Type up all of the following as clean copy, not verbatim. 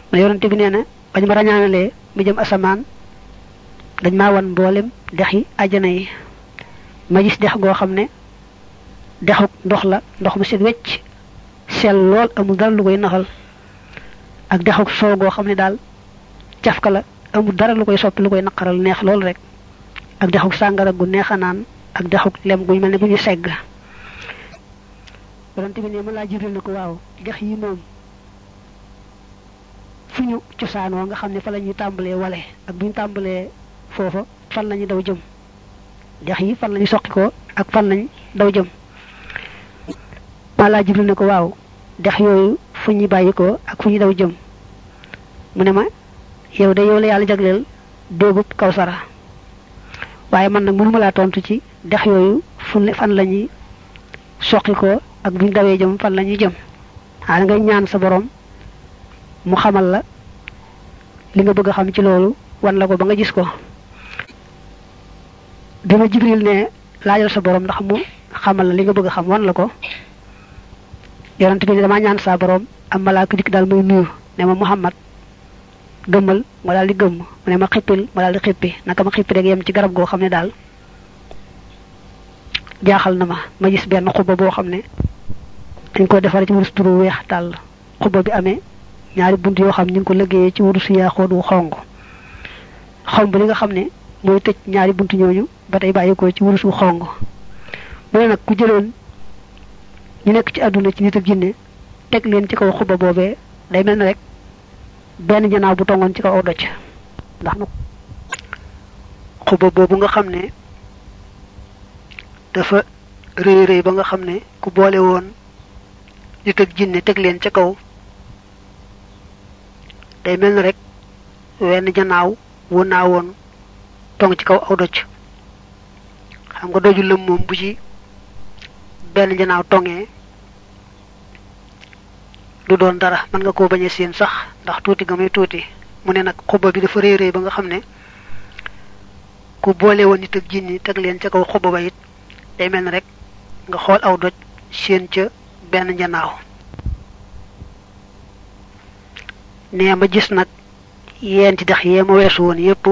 ma yonante bi neena bañ ma rañaanale mi jëm asamaan dañ ma wan mbolem dexi aljana yi ma gis dex go xamne dexuk ndox la ndox mu set wecc sel lol amul dara lu koy naxal ak dexuk soo go xamne dal ciafka la amul dara lu koy soppi lu koy naqaral neex lol rek ak dexuk sangara gu neexa naan ak dexuk lem gu melni buñu segg yonante bi ne ma la jibril nako waaw dex yi mom fuñu ciosano nga xamne fa lañuy tambalé walé ak buñu tambalé fofa fan lañu daw jëm dex yi fan lañu soqi ko ak fan lañu daw jëm mala jibril ne ko waaw dex yoyu fuñu bayiko ak fuñu daw jëm mune ma yow de yow la yalla jaglel dogub kawsara waye man nak mënuma la tontu ci dex yoyu fan lañu soqi ko ak buñu dawé jëm fan lañu jëm ala nga ñaan sa borom mu xamal la li nga bëgg xam ci loolu wan la ko ba nga gis ko dama jibril ne laajal sa borom ndax mu xamal la li nga bëgg xam wan la ko yonent bi dama ñaan sa borom am malaaka dik dal muy nuyu ne ma muhammad gëmmal ma dal di gëm mu ne ma xippil ma dal di xippi naka ma xippi rek yam ci garab go xamne dal jaaxal na ma gis ben xuba bo xamne dañ ko defar ci wurus turu weex tal xuba bi amé ñaari buntu yo xam ñu ko liggéey ci wurus ya xodu xong xam bu li nga xamne moy tecc ñaari buntu ñooñu batay bayiko ci wurusu xong mo nak ku jëlon ñu nek ci aduna ci nit ak jinné tek leen ci kaw xuba bobé day melni rek ben janaaw bu tongon ci kaw docc ndax nak xuba bobu nga xamne dafa reey ba nga xamne ku boole won nit ak jinné tek leen ci kaw day melni rek wenn janaaw wu naawon tong ci kaw aw docc xam nga doju lem mom bu ci ben janaaw tongé du doon dara man nga ko bañé seen sax ndax tuti ga may tuti mu ne nak xuba bi dafa reey ba nga xamne ku boole won nit ak jinni tek leen ci kaw xuba ba it day melni rek nga xol aw docc seen ci ben janaaw ne ma gis nak yenti dax yema wessu won yépp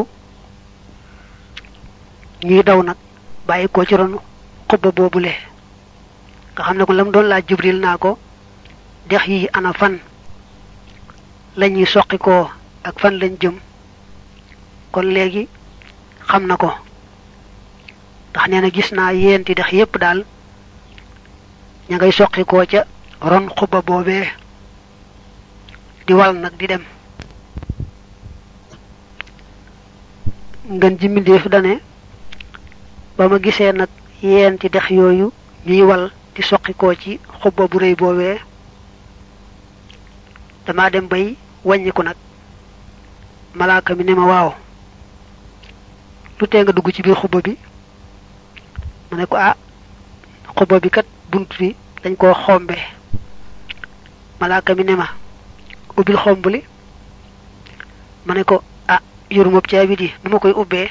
ñi daw nak bayiko ci ron xuba bobulé nga xamné ko lam doon la jibril nako dex yi ana fan lañuy soqi ko ak fan lañ jëm kon légui xam nako tax néna gis na yenti dex yépp dal ña ngay soqi ko ca ron xuba bobé di wal nak di dem ngeen jimmi def dané bama gisé nak yenti dex yoyu ñuy wal di soqi ko ci xuba bu reey bobé dama dem bay wañiku nak malaaka mi nema waaw lu té nga dugg ci biir xuba bi mané ko xuba bi kat buntu bi dañ ko xombé malaaka mi nema ubil xombuli mané ko yoruma ciabi di duma koy ubbé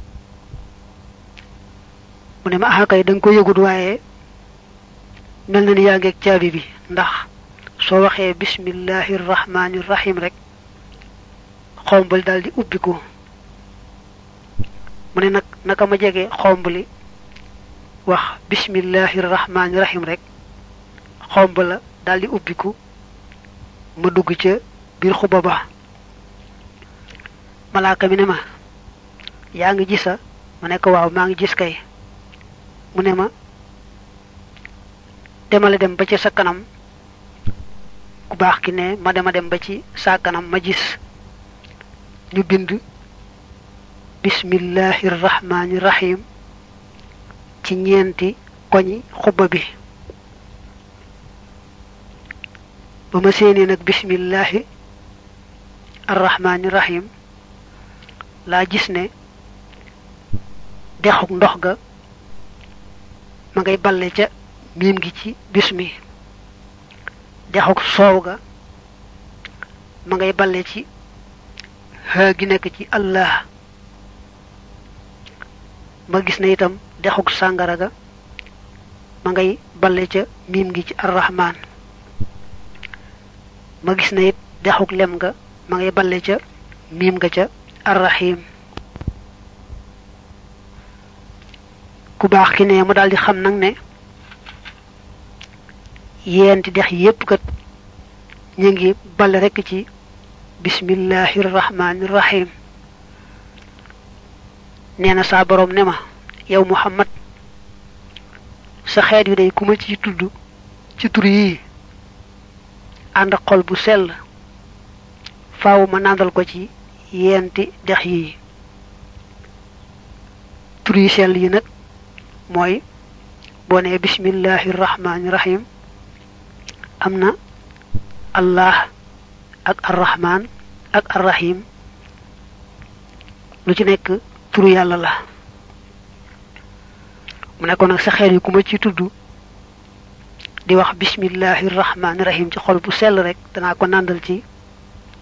mu ne ma kay dang ko yegut waye melna ni yaange ak ciabi bi ndax so waxe bismillahir rahmanir rahim rek xombul daldi ubbiku mu ne nak naka ma jégué xombuli wax bismillahir rahmanir rahim rek xombula daldi ubbiku ma dugg ci bir xuba ba malaaka mi ne ma yaa ngi gisa ma ne ko waaw maa ngi gis kay mu ne ma demale dem ba ci sa kanam ku baax ki ne ma dem ba ci sa kanam ma gis ñu bind bismillahir rahmanir rahim ci ñeenti koñi xuba bi ba ma seeni nak bismillahir rahmanir rahim la gis ne dexuk ndox ga ma ngay balle ca mim gi ci bismi dexuk soow ga ma ngay balle ci ha gi nek ci allah ma gis ne itam dexuk sangara ga ma ngay balle ca mim gi ci arrahman ma gis ne it dexuk lem ga ma ngay balle ca mim nga ca arrahim. ku baax ki ne mu daldi xam nag ne yenti dex yépp kat ñu ngi ball rekk ci bismillahir rahmanir rahim. neena sa borom ne ma yow Muhammad sa xeet yu day kuma ci tuddu ci tur yi ànd ak xol bu sell faaw ma nandal ko ci yenti dex yi. tur yi sell yi nag mooy boo nee bismillahir rahmanir rahim am na allah ak arrahman ak arrahim lu ci nekk turu yàlla la. mu ne ko nag sa xeet yi ku ma ci tudd di wax bismillahir rahmanir rahim ci xol bu sell rek danaa ko nàndal ci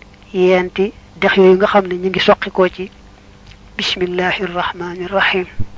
yenti dex yooyu nga xam ne ñu ngi soqi ko ci bismillahir rahmanir rahim.